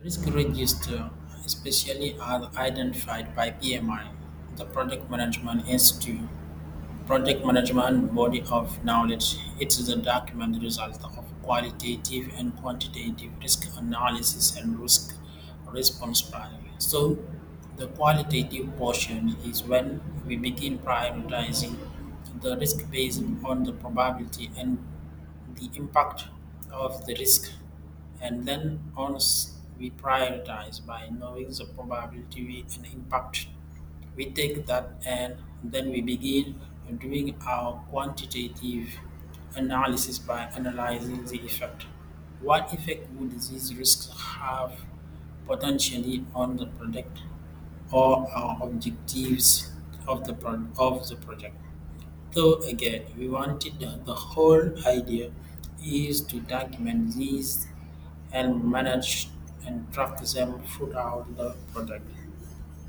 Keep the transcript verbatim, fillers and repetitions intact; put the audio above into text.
Risk register, especially are identified by P M I, the Project Management Institute. Project management body of knowledge. It is a document result of qualitative and quantitative risk analysis and risk response planning. So, the qualitative portion is when we begin prioritizing the risk based on the probability and the impact of the risk, and then once we prioritize by knowing the probability and impact, we take that and then we begin doing our quantitative analysis by analyzing the effect. What effect would these risks have potentially on the product or our objectives of the pro- of the project? So again, we wanted the, the whole idea is to document these and manage and track them throughout the project.